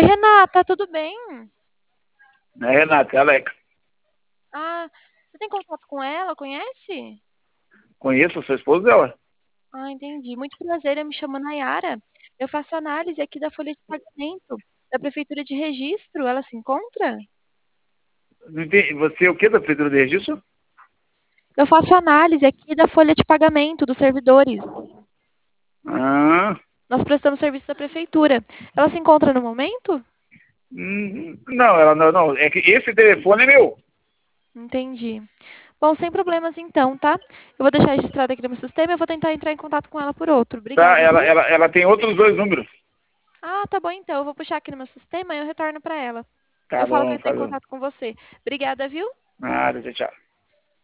Oi, Renata, tudo bem? Né, Renata? É Alex. Ah, você tem contato com ela? Conhece? Conheço a sua esposa dela? Ah, entendi. Muito prazer, eu me chamo Nayara. Eu faço análise aqui da folha de pagamento da Prefeitura de Registro. Ela se encontra? Não entendi. Você é o que da Prefeitura de Registro? Eu faço análise aqui da folha de pagamento dos servidores. Ah, Nós prestamos serviço da Prefeitura. Ela se encontra no momento? não, ela não. É que esse telefone é meu. Entendi. Bom, sem problemas então, tá? Eu vou deixar registrado aqui no meu sistema e eu vou tentar entrar em contato com ela por outro. Tá? Obrigada, Ela, viu? ela, ela tem outros dois números. Ah, tá bom então. Eu vou puxar aqui no meu sistema e eu retorno para ela. Tá Eu falo que eu bom, estou em falou. contato com você. Obrigada, viu? Nada, tchau, tchau.